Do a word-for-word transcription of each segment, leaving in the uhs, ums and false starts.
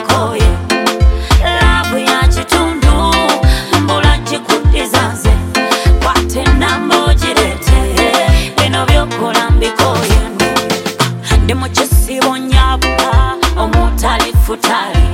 mbikoye love ya kitundu mbula gikudizanze kwate nambo girete bino byokola mbikoye ndi mu kisibo nyabula omutali futali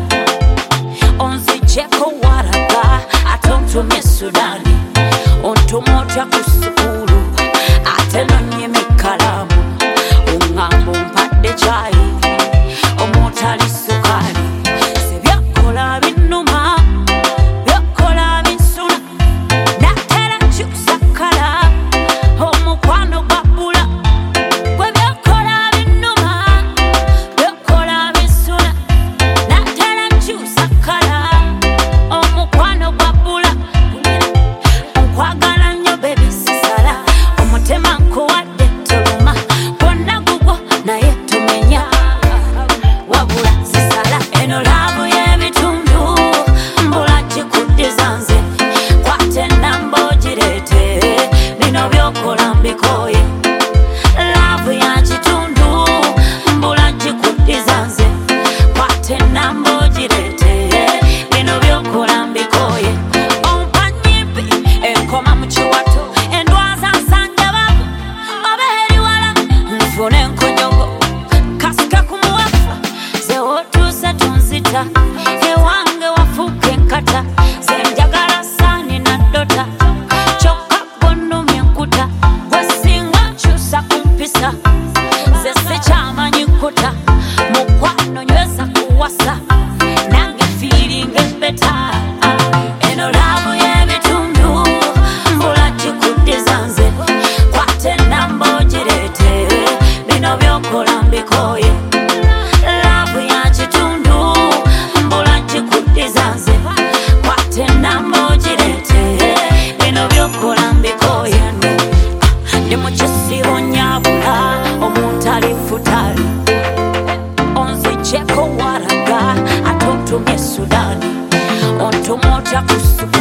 onzijeko waraga ate ontumye Sudani ontumotya ku sukulu ate nonyima ekkalamu oŋŋamba ompadde kyayi omutali sukali sebyakola binnuma byakola binsula natera kyusa kkala omukwano gwa bbula gwe byakola binnuma byakola binsula natera kyusa kkala omukwano gwa bbula nkwagala nnyo bebi sisala omutema nkuwadde toluma gwonna gugwo naye tumenya wabula sisala eno laavu y'ebitundu mbula gikudizanze kwate nambo girete bino byokola mbikoye laavu ya kitundu mbula gikudizanze kwate nambo girete bino byokola mbikoye ompanyimpi enkoma mu kiwato endwaza nsanja babu obeeri wala nfuna enkonyogo kasika ku muwafa ze wotuuse tunzita ewange wafuuka enkata ze njagala saani naddota kyokka ggonnumya enkuta gwe singa nkyusa ku mpisa ze sikyamanyi nkuta mukwano nyweza kuwasa nange fiiringa empeta eno laavu y'ebitundu mbula gikudizanze kwate nambo girete bino byokola mbikoye laavu ya kitundu mbula gikudizanze kwate nambo girete bino byokola mbikoye ndi mu kisibo nyabula omutali futali onzijeko waraga ate ontumye Sudani ontumotya ku sukulu